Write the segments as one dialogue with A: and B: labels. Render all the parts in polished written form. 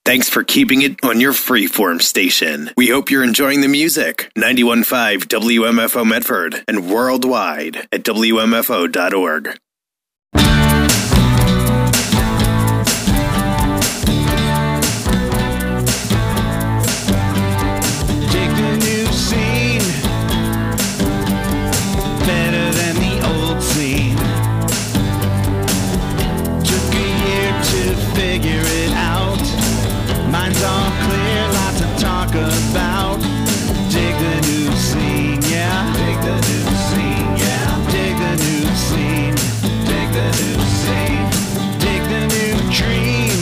A: Thanks for keeping it on your freeform station. We hope you're enjoying the music. 91.5 WMFO Medford and worldwide at WMFO.org.
B: About dig the new scene, yeah. Dig the new scene, yeah. Dig the new scene. Dig the new scene. Dig the new dream.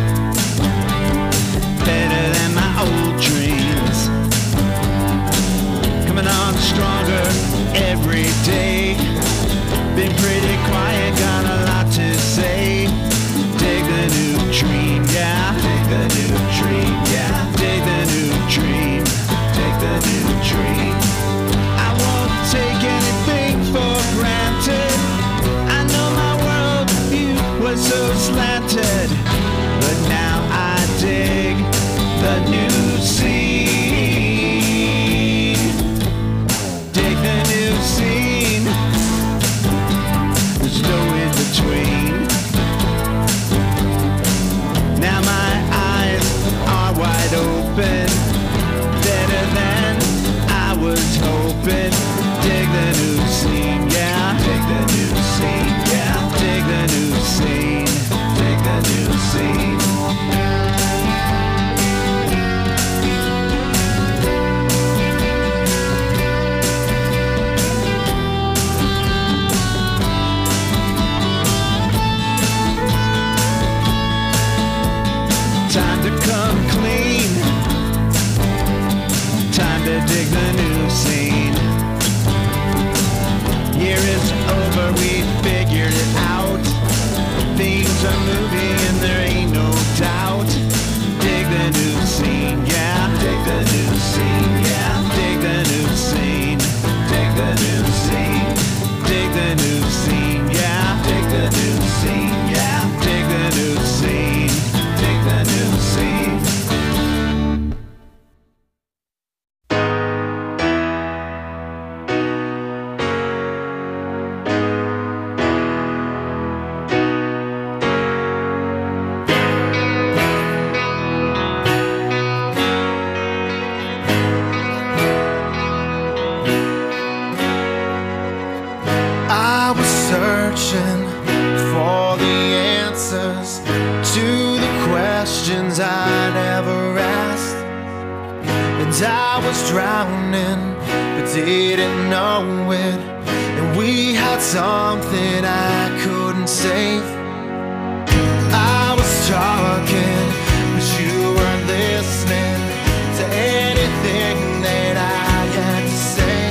B: Better than my old dreams. Coming on stronger every day. Been pretty quiet, got a lot to say. Dig the new dream, yeah. Dig the new dream, yeah. Dig the new dream. Take the new dream. I won't take anything for granted. I know my world view was so slanted, but now I dig the new scene. Dig the new scene. There's no in between. Now my eyes are wide open, better than I was hoping. Dig the new scene, yeah. Dig the new scene, yeah. Dig the new scene. Dig the new scene. Time to come clean. Time to dig the new scene. Year is over, we figured it out. Things are moving and there ain't no doubt. Dig the new scene, yeah. Dig the new scene, yeah. Dig the new scene. Dig the new scene. Dig the new scene, yeah. Dig the new scene, yeah. Dig the new scene. Dig the new scene.
C: I was searching for the answers to the questions I never asked, and I was drowning but didn't know it, and we had something I couldn't save. I was talking but you weren't listening to anything that I had to say.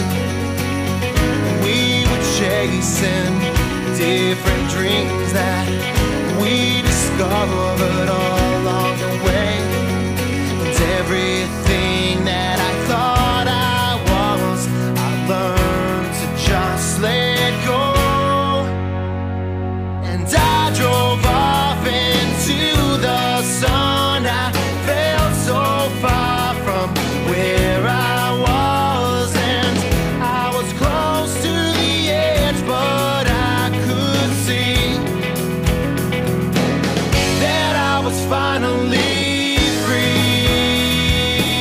C: We were chasing different dreams that we discovered all along the way. And everything that I thought I was, I learned to just let go. And I drove off into the sun. I felt so far from where I was, and I was close to the edge, but I could see that I was finally free.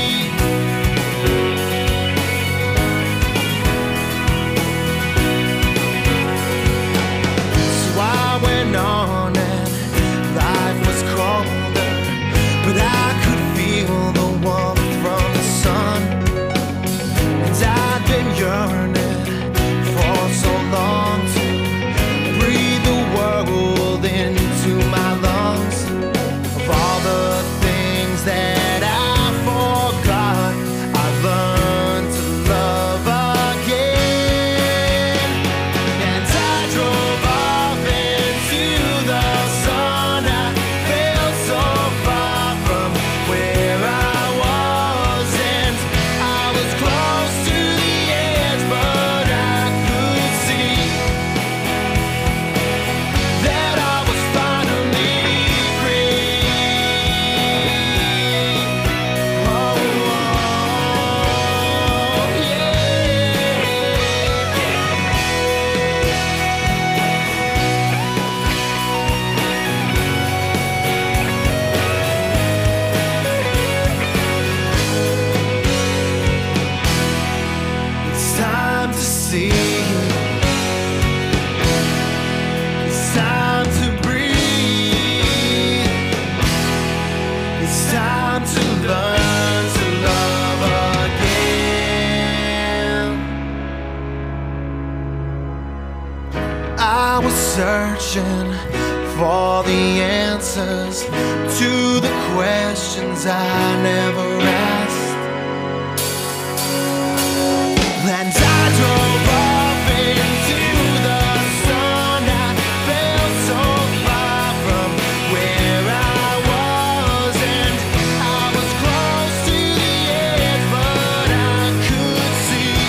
C: I was searching for the answers to the questions I never asked. And I drove off into the sun. I felt so far from where I was, and I was close to the edge, but I could see.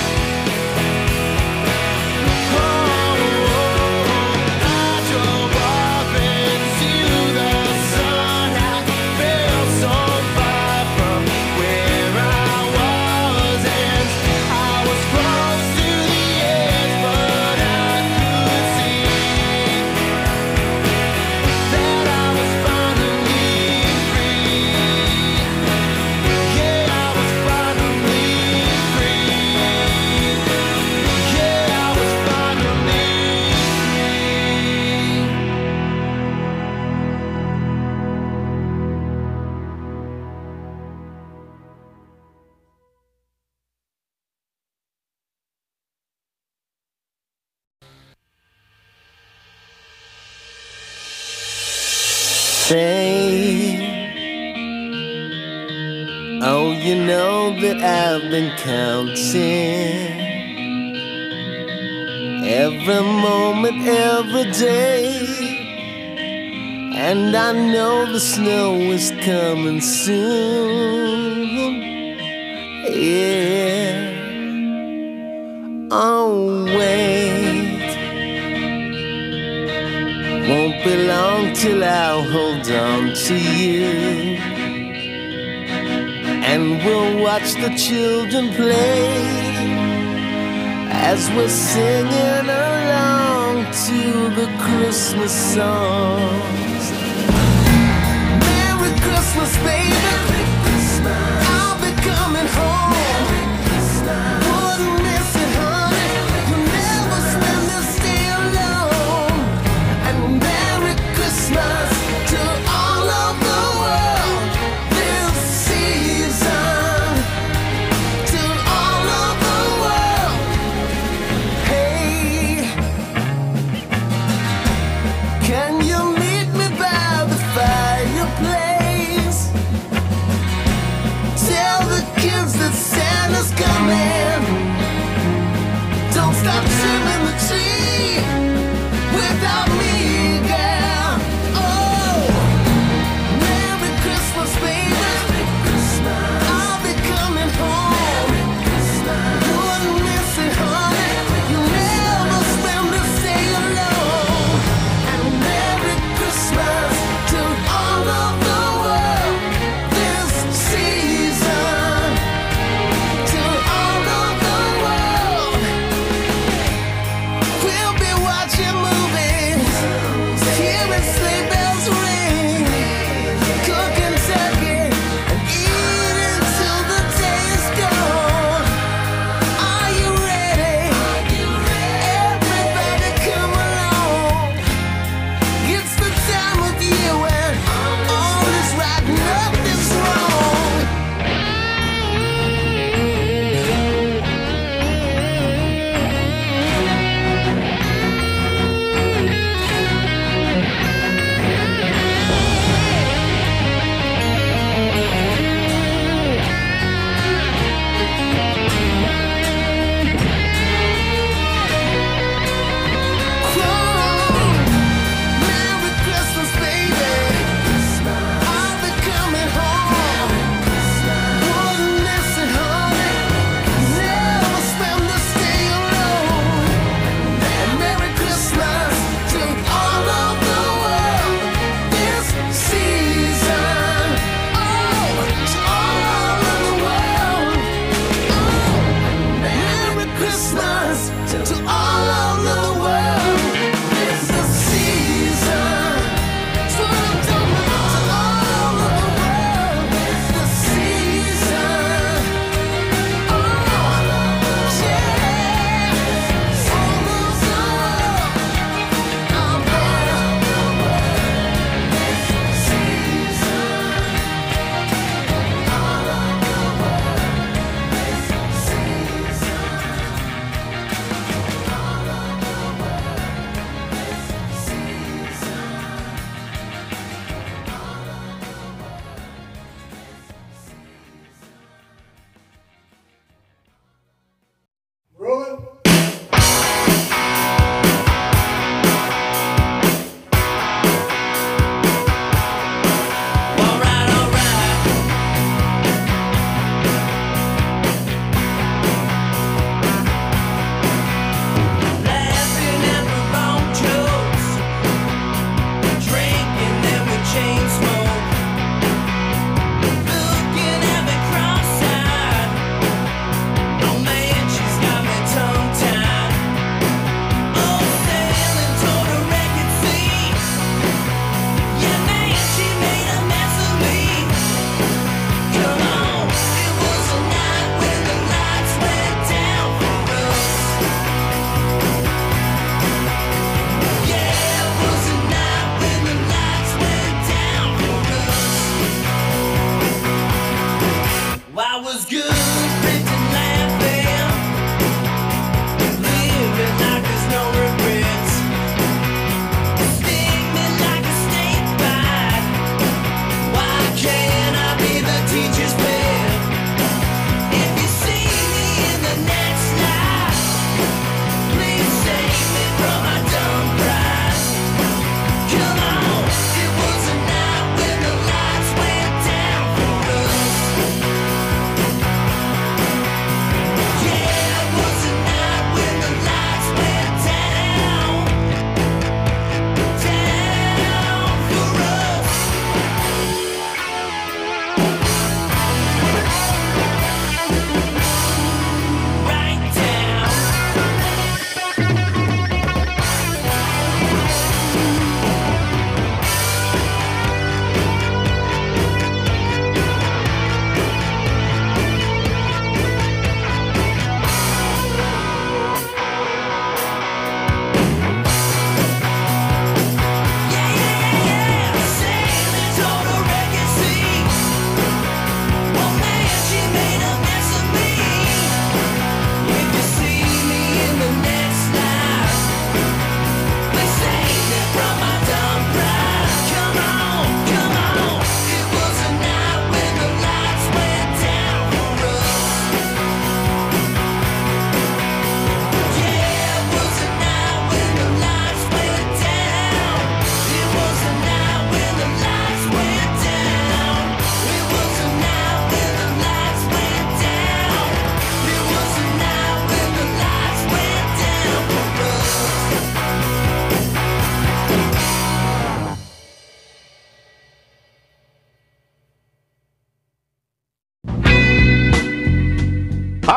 C: I drove off into the sun. I felt so far from where I was, and I was close to the edge, but I could see that I was finally free. Yeah, I was finally free. Yeah, I was finally
D: Oh, you know that I've been counting every moment, every day, and I know the snow is coming soon. Yeah. Oh, wait, won't be long till I'll hold on to you, and we'll watch the children play as we're singing along to the Christmas songs. Merry Christmas, baby. I'll be coming home. Wouldn't miss it, honey. You'll never spend this day alone. And Merry Christmas to all of the world this season. To all of the world. Hey, can you meet me by the fireplace? Tell the kids that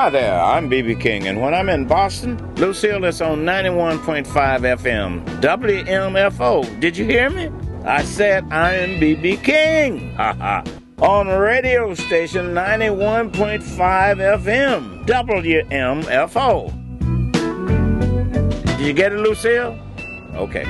E: Hi there, I'm B.B. King, and when I'm in Boston, Lucille is on 91.5 FM, WMFO. Did you hear me? I said I am B.B. King. On radio station 91.5 FM, WMFO. Did you get it, Lucille? Okay.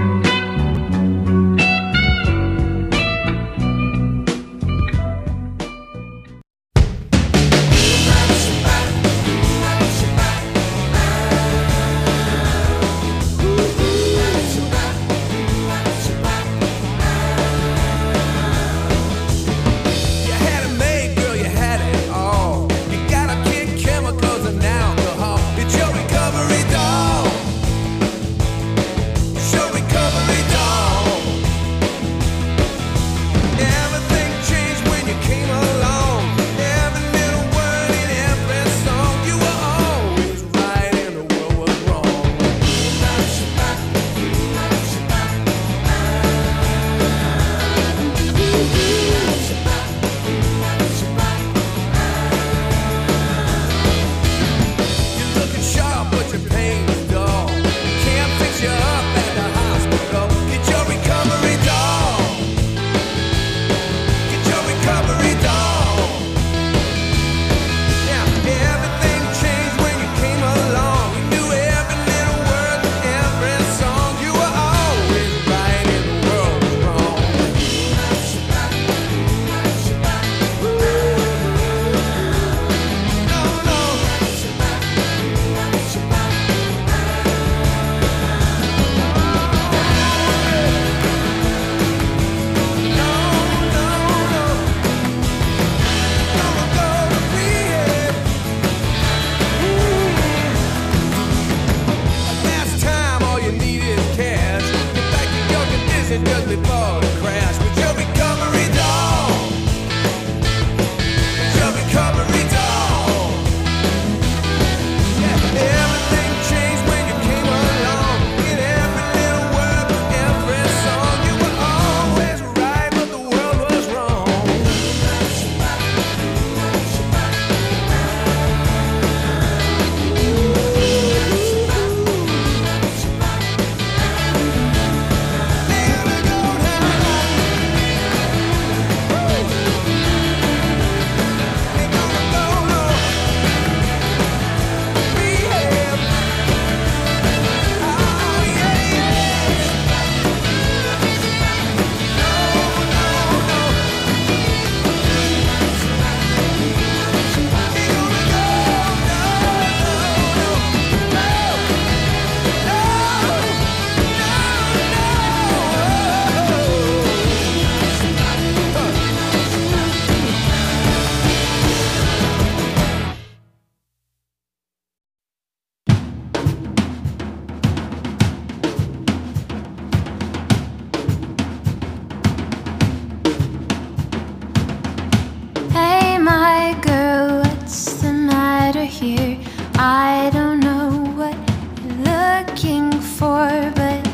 F: I don't know what you're looking for, but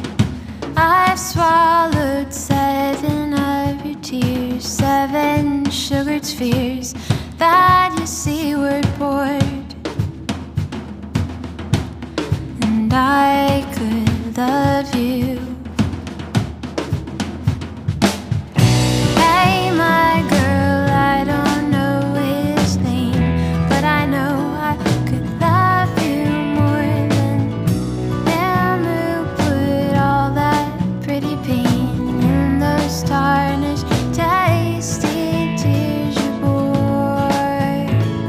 F: I've swallowed 7 of your tears, 7 sugared spheres that you seaward poured. And I could love you. Hey, my girl, I don't know his name, but I know I could love you more than him who put all that pretty pain in those tarnished, tasty tears you bore.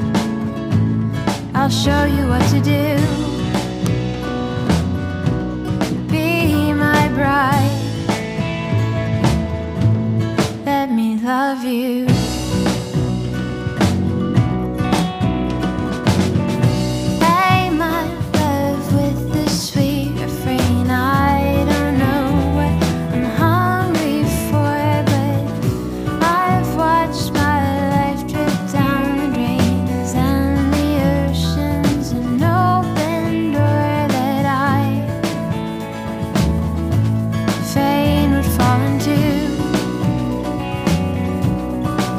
F: I'll show you what to do. Be my bride. Let me love you. Hey, my love, with the sweet refrain. I don't know what I'm hungry for, but I've watched my life drip down the drains and the oceans, an open door that I fain would fall into.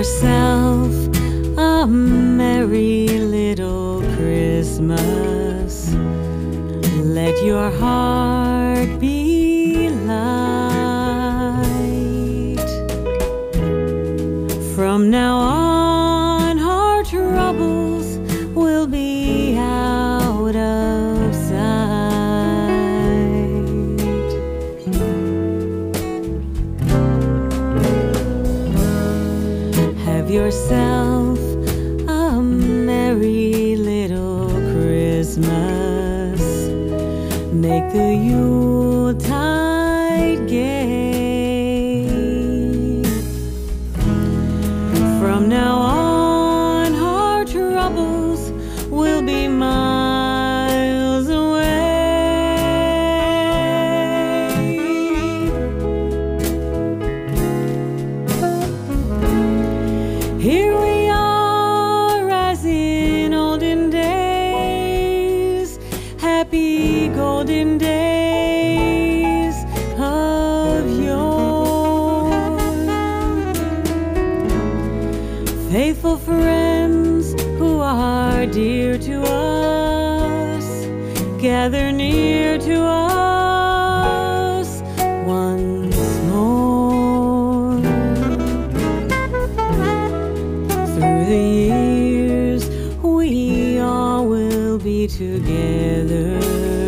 G: yourself a merry little Christmas. Let your heart be light. From now on, our troubles will be out of sight. Have yourself a merry little Christmas. Make the Yuletide gay. From now on, our troubles will be miles away. Here we are as in olden days, happy golden days of yore. Faithful friends who are dear to us, gather near to us once more. Through the years, we all will be together,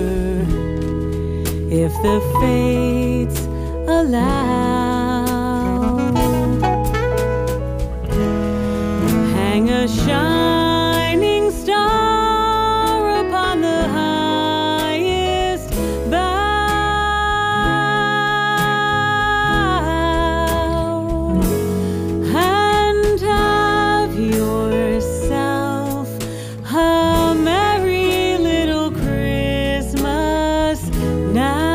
G: if the fates allow. Hang a shining star upon the highest bough, and have yourself a merry little Christmas now.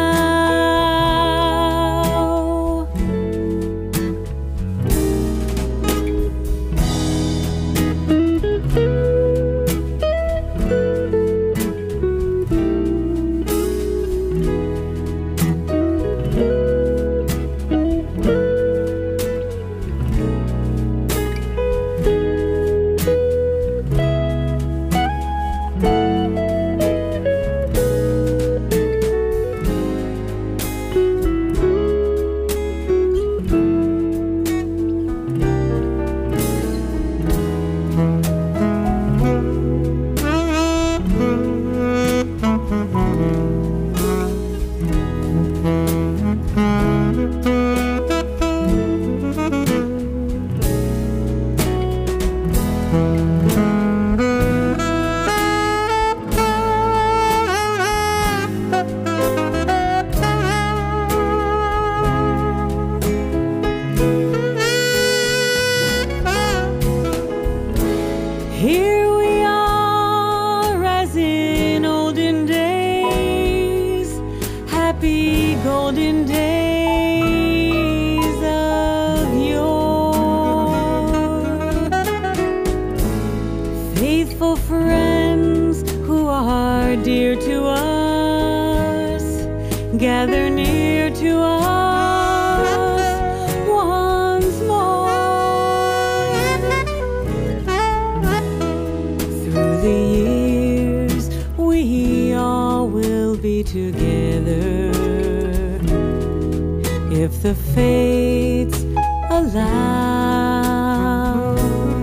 G: Here we are as in olden days, happy golden days of yore. Faithful friends who are dear to us, gather near to us once more. Through the years, we all will be together, if the fates allow.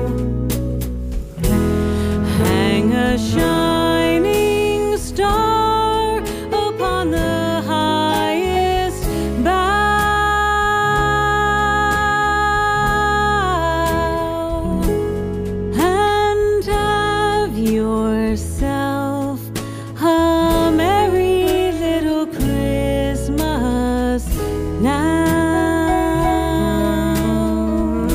G: Hang a shining star upon the highest bough, and have yourself a merry little Christmas now.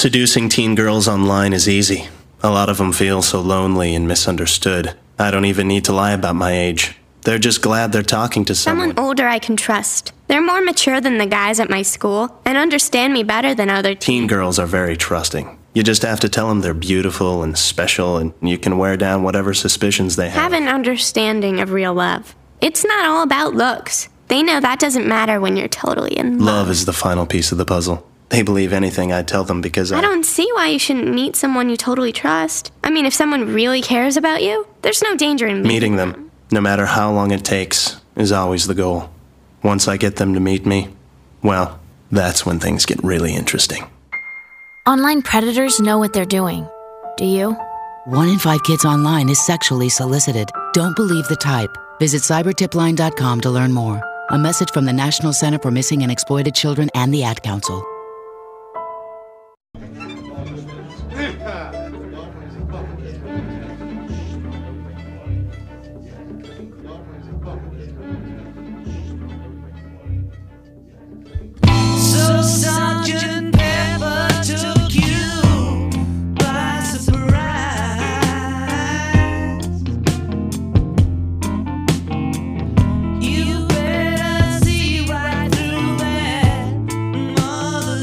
H: Seducing teen girls online is easy. A lot of them feel so lonely and misunderstood. I don't even need to lie about my age. They're just glad they're talking to someone.
I: Someone older I can trust. They're more mature than the guys at my school and understand me better than other
H: Teen girls are very trusting. You just have to tell them they're beautiful and special, and you can wear down whatever suspicions they have.
I: Have an understanding of real love. It's not all about looks. They know that doesn't matter when you're totally in love.
H: Love is the final piece of the puzzle. They believe anything I tell them because
I: I don't see why you shouldn't meet someone you totally trust. I mean, if someone really cares about you, there's no danger in
H: meeting them, no matter how long it takes, is always the goal. Once I get them to meet me, well, that's when things get really interesting.
J: Online predators know what they're doing. Do you?
K: 1 in 5 kids online is sexually solicited. Don't believe the type. Visit cybertipline.com to learn more. A message from the National Center for Missing and Exploited Children and the Ad Council.
B: So Sergeant Pepper took you by surprise. You better see right through that mother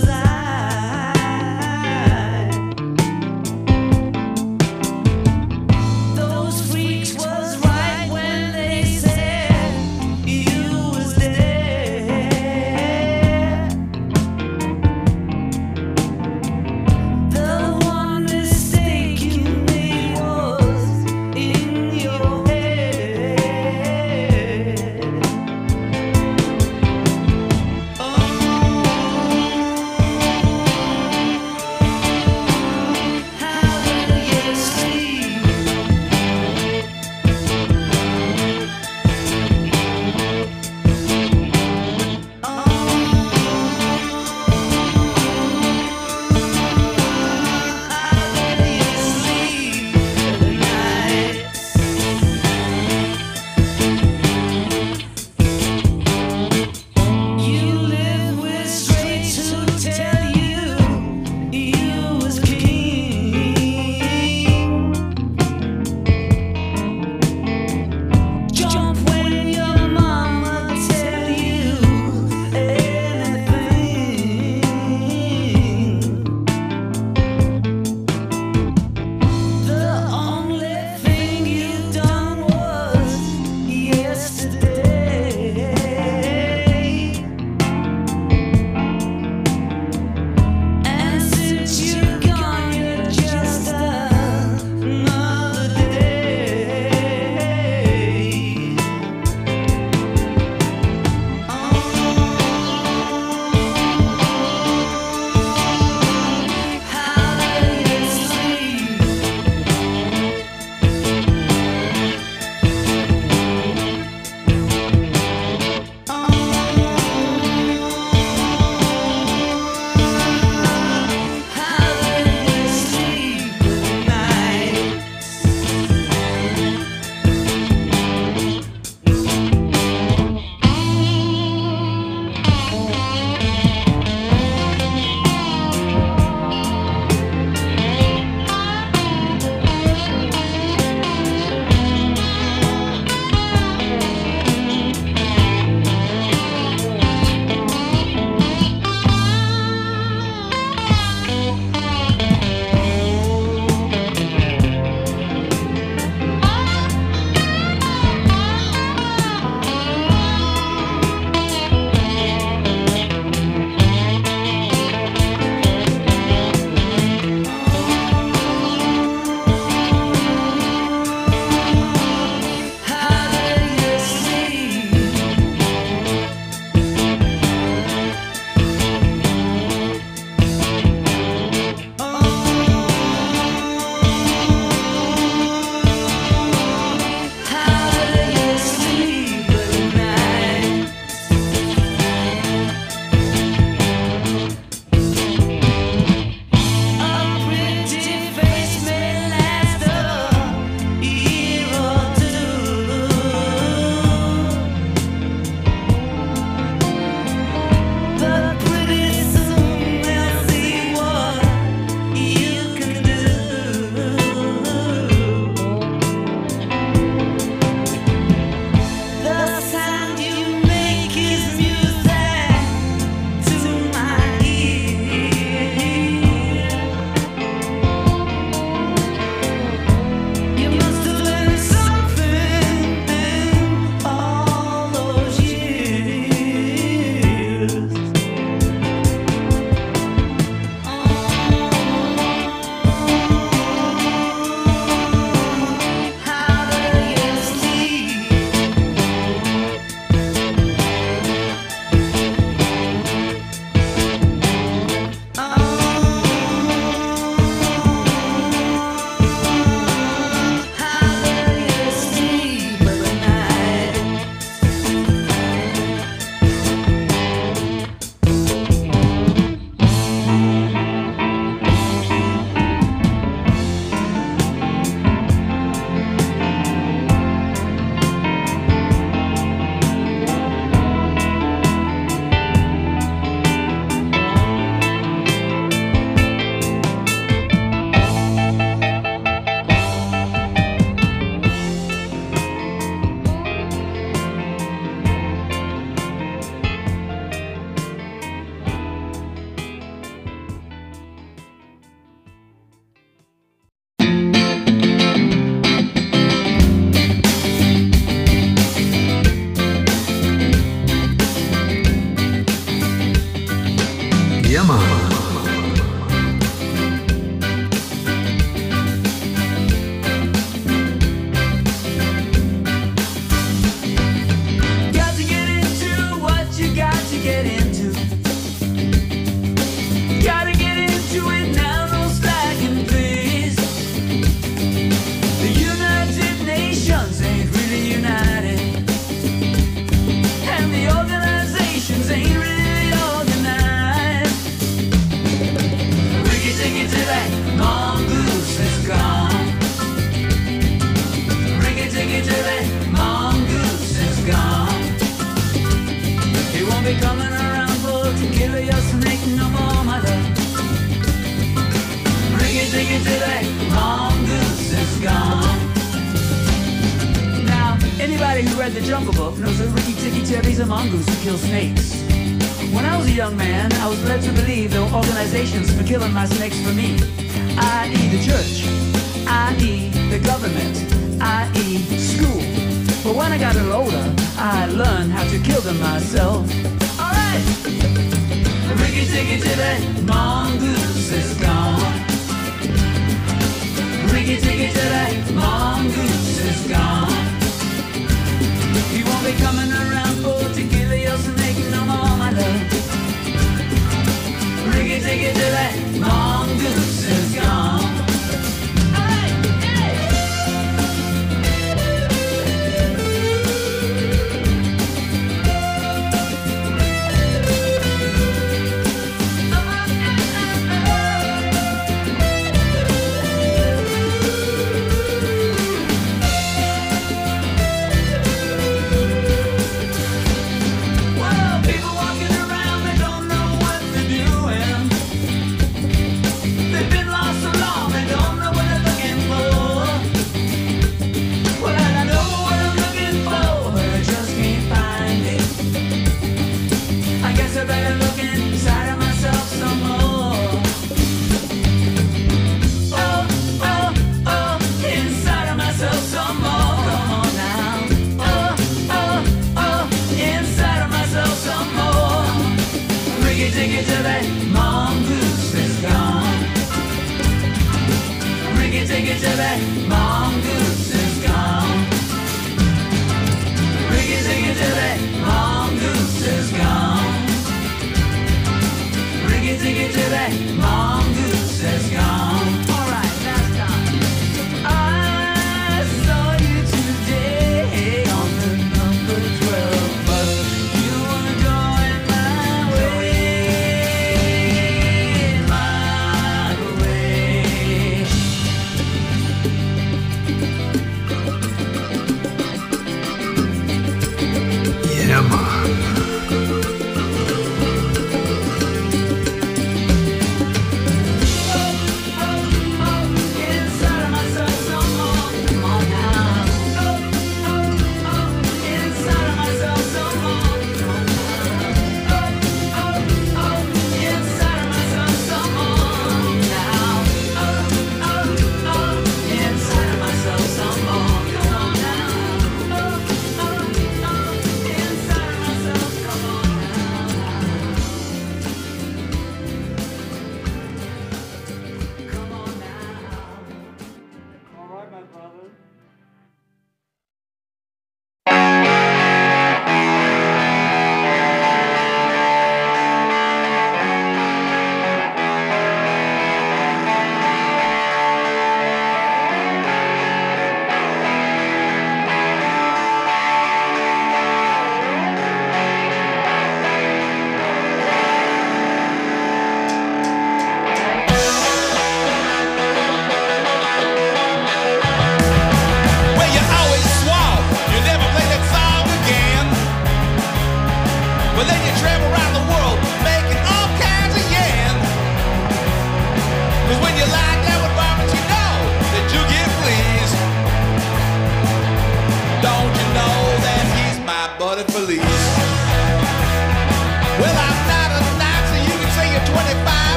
L: Yeah, man.
B: Got to get into what you got to get into. Gotta get into it now, no slacking, please. The United Nations ain't really united, and the organizations ain't really organized. Ricky ticket to that mongoose is gone. Ricky ticket to that mongoose is gone. He won't be coming around for to kill your snake no more, my love. Ricky ticket to that mongoose is gone. Now, anybody who read the Jungle Book knows that Ricky Tikki Tavi's a mongoose who kills snakes. When I was a young man, I was led to believe there were organizations for killing my snakes for me, i.e. the church, i.e. the government, i.e. school. But when I got a little older, I learned how to kill them myself. Alright! Ricky Tikki to that mongoose is gone. Ricky Tikki to that mongoose is gone. He won't be coming around for to kill your snake no more, my love. Ricky Tikki to that mongoose is gone.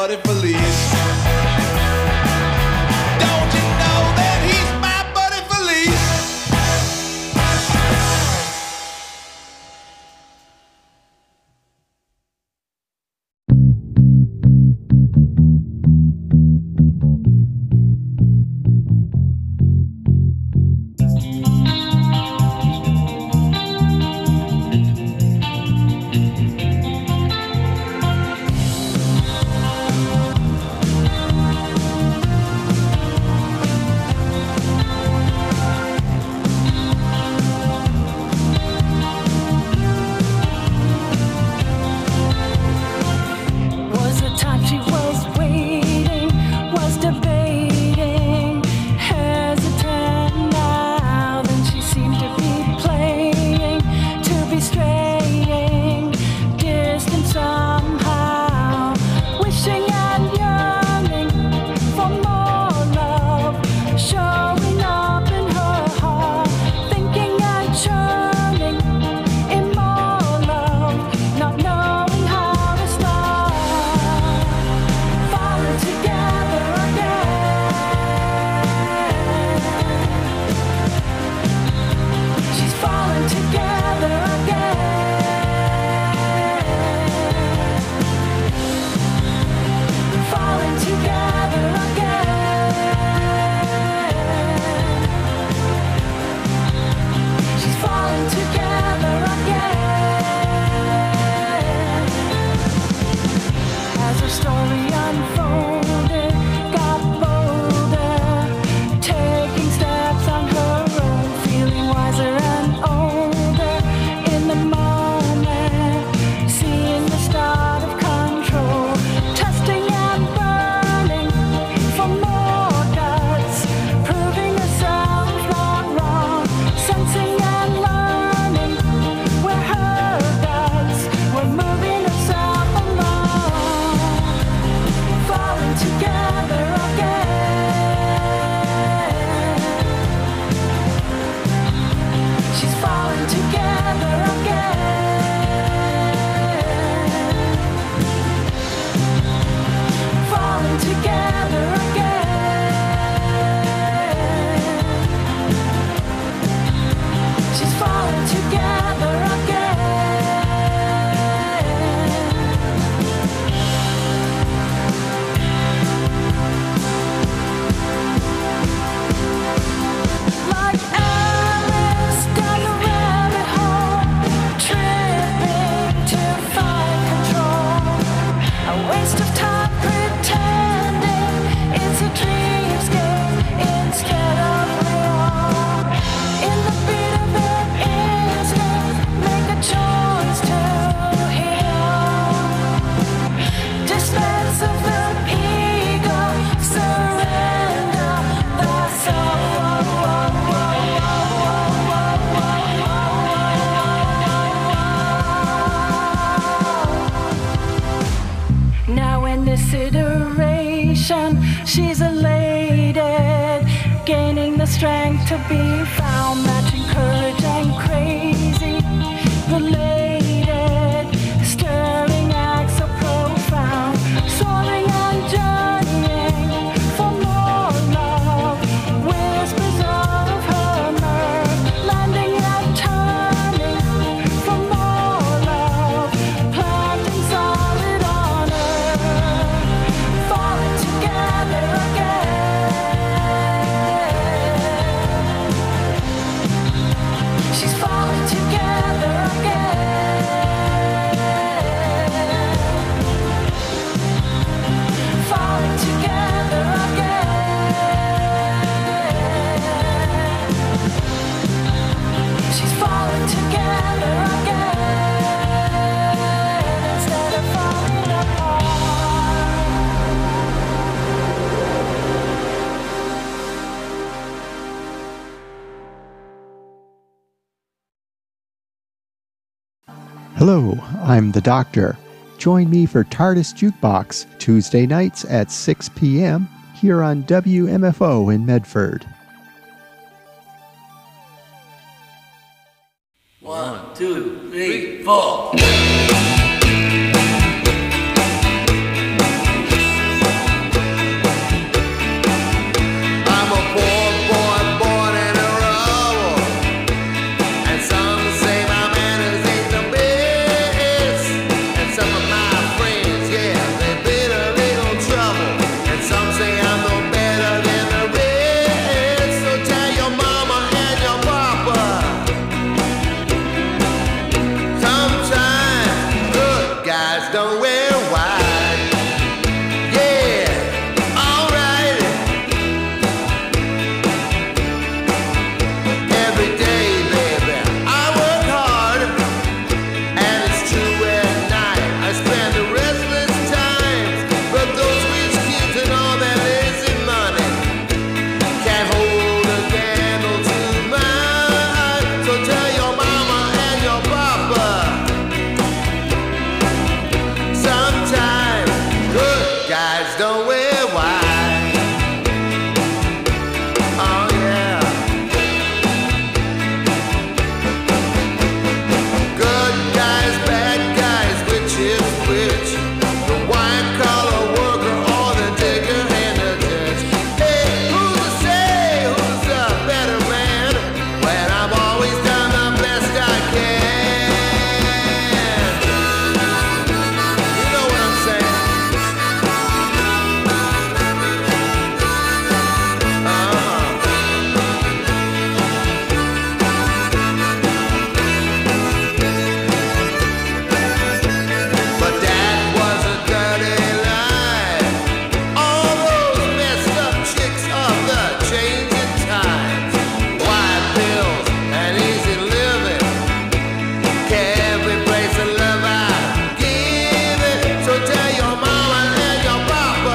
L: buddy Felice. Don't you know that he's my buddy Felice?
M: She's elated, gaining the strength to be found, matching courage and crazy. Related, stirring acts so profound, soaring and journeying for more love. Whispers of her mirth, landing and turning for more love, planting solid on earth, falling together again. She's falling together again. Falling together again. She's falling together again instead of falling apart.
N: Hello, I'm the Doctor. Join me for TARDIS Jukebox Tuesday nights at 6 p.m. here on WMFO in Medford.
O: 1, 2, 3, 4.
C: guys don't wear white. Oh yeah. Good guys, bad guys, which is which? The white collar worker or the digger and the ditch? Hey, who's to say who's a better man when I've always done the best I can? You know what I'm saying? But that was a dirty lie. All those messed up chicks of the changing times, white pills and easy living, every place of love I give it. So tell your mama and your papa,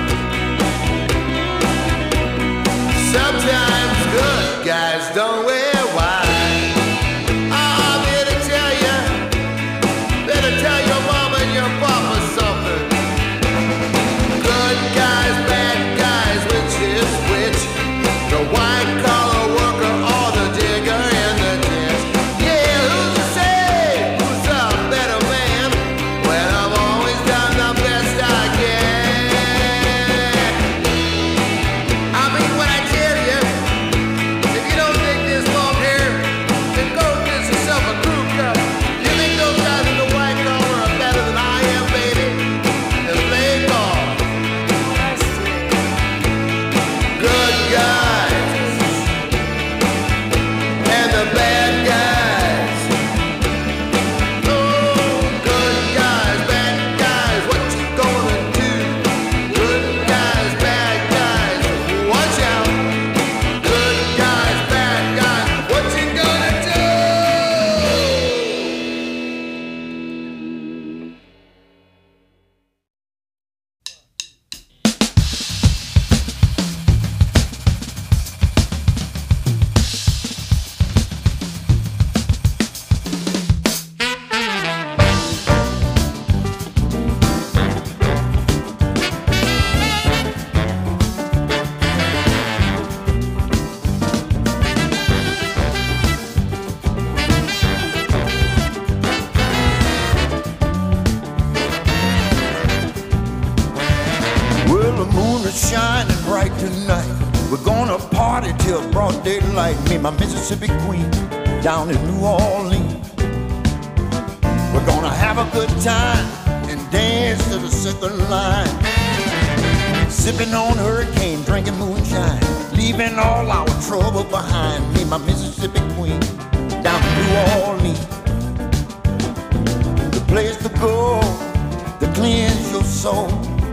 C: sometimes good guys don't wear white. I'm here to tell you, better tell your mama and your papa something. Good guys, bad guys, which is which? The white collar worker or the digger in the ditch? Yeah, who's to say who's a better man when I've always done the best I can? I mean, when I tell you, if you don't think this long hair, then go get yourself a crew cut. You think those guys in the white collar are better than I am, baby? Then play ball. Good guys and the bad guys. Oh, good guys, bad guys, what you gonna do? Good guys, bad guys, watch out. Good guys, bad guys, what you gonna do?
L: Well, the moon is shining bright tonight. We're gonna party till broad daylight. Me and my Mississippi queen down in New Orleans. We're gonna have a good time and dance to the second line. Sipping on hurricane, drinking moonshine, leaving all our trouble behind. Me and my Mississippi queen down in New Orleans. The place to go to cleanse your soul.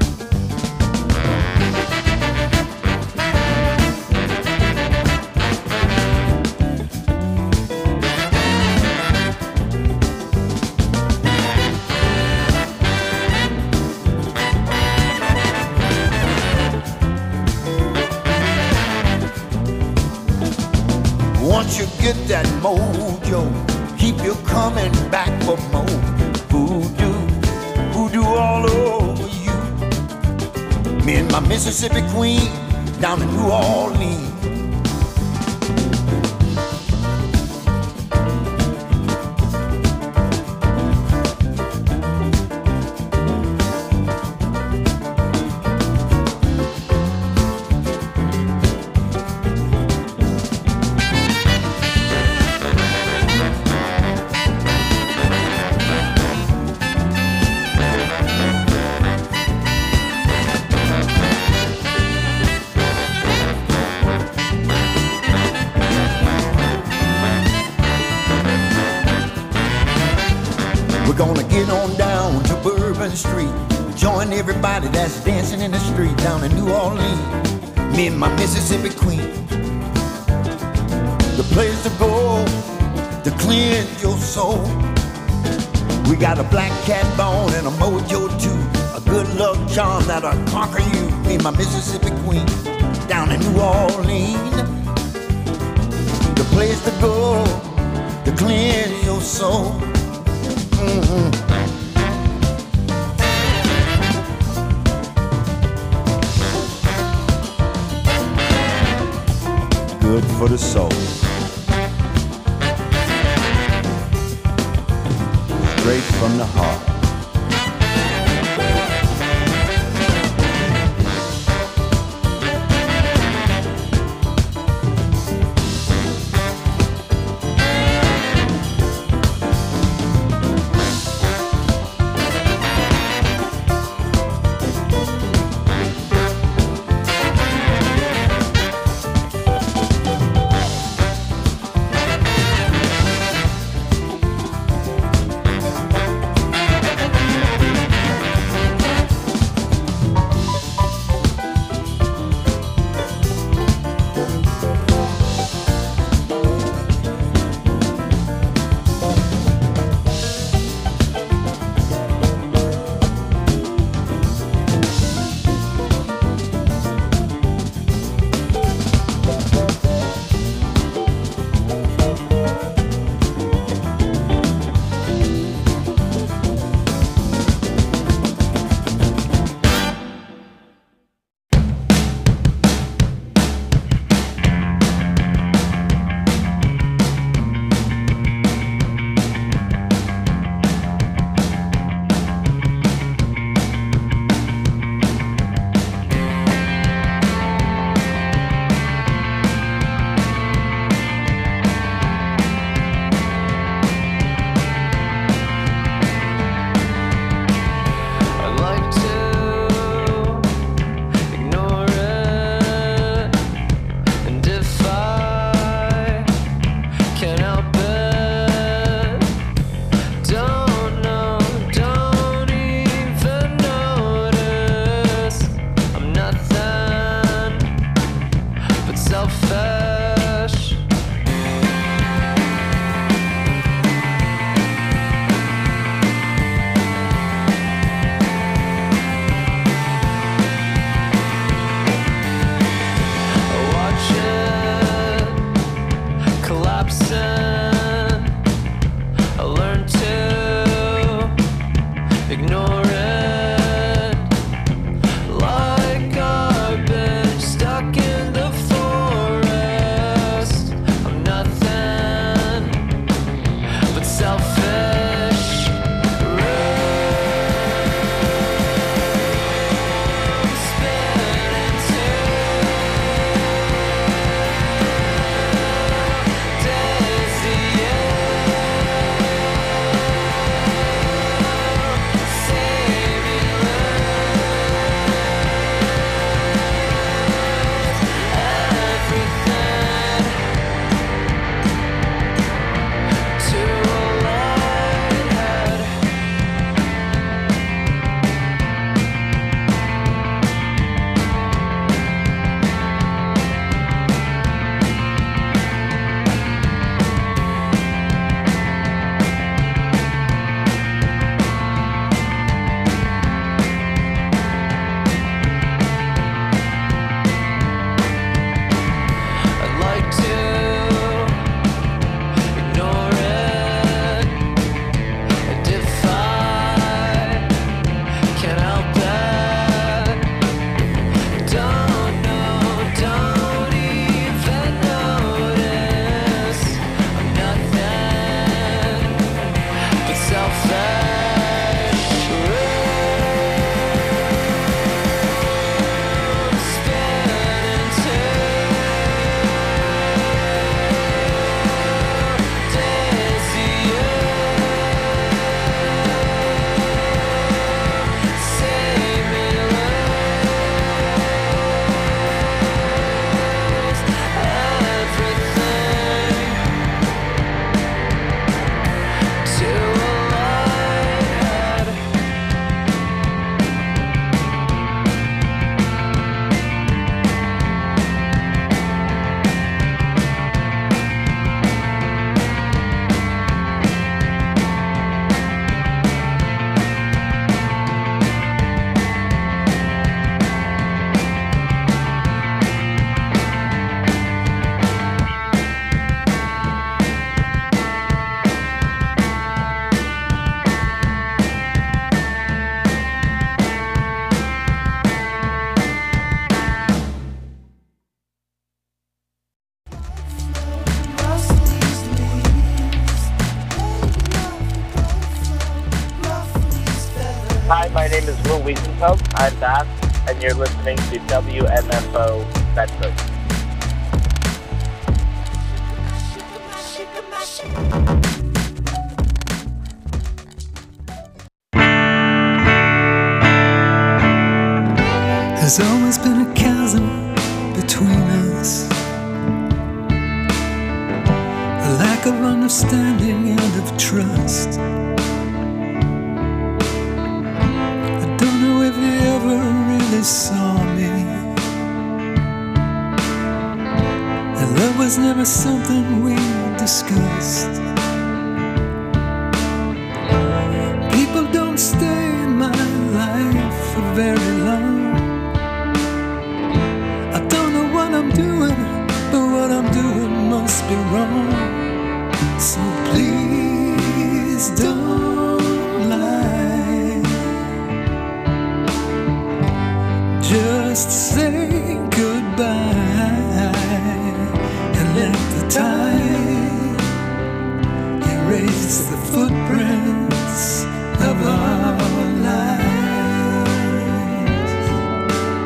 L: Once you get that mojo, keep you coming back for more. Voodoo, voodoo all over you. Me and my Mississippi queen down in New Orleans. We're gonna get on down to Bourbon Street, join everybody that's dancing in the street down in New Orleans. Me and my Mississippi queen. The place to go to cleanse your soul. We got a black cat bone and a mojo too, a good luck charm that'll conquer you. Me and my Mississippi queen down in New Orleans. The place to go to cleanse your soul. good for the soul. Straight from the heart.
O: folks. I'm Bass, and you're listening to WMFO Bedford.
P: There's always been a chasm between us, a lack of understanding and of trust. I don't know if you ever really saw me, and love was never something we discussed. People don't stay in my life for very long. I don't know what I'm doing, but what I'm doing must be wrong. So please don't lie. Just say goodbye and let the tide erase the footprints